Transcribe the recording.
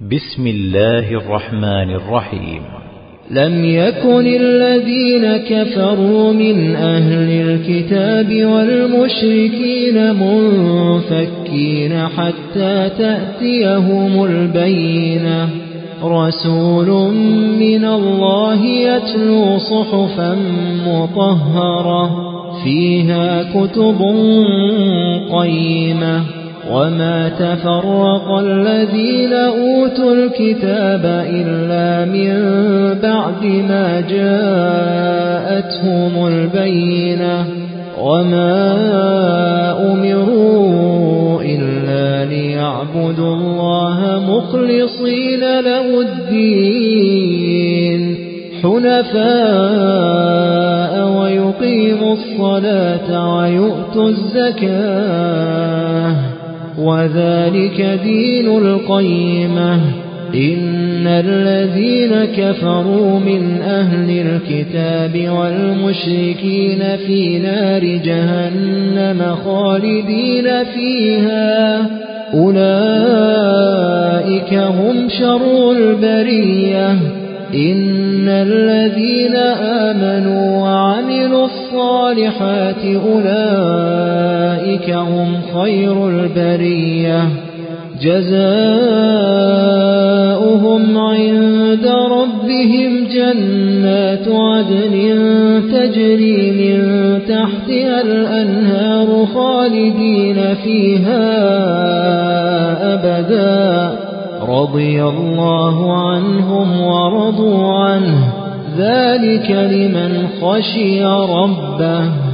بسم الله الرحمن الرحيم. لم يكن الذين كفروا من أهل الكتاب والمشركين منفكين حتى تأتيهم البينة. رسول من الله يتلو صحفا مطهرة فيها كتب قيمة. وما تفرق الذين أوتوا الكتاب إلا من بعد ما جاءتهم البينة. وما أمروا إلا ليعبدوا الله مخلصين له الدين حنفاء ويقيموا الصلاة ويؤتوا الزكاة وذلك دين القيمة. إن الذين كفروا من أهل الكتاب والمشركين في نار جهنم خالدين فيها أولئك هم شر البرية. إن الذين آمنوا وعملوا الصالحات أولئك هم خير البرية. جزاؤهم عند ربهم جنات عدن تجري من تحتها الأنهار خالدين فيها أبدا. رضي الله عنهم ورضوا عنه ذلك لمن خشي ربه.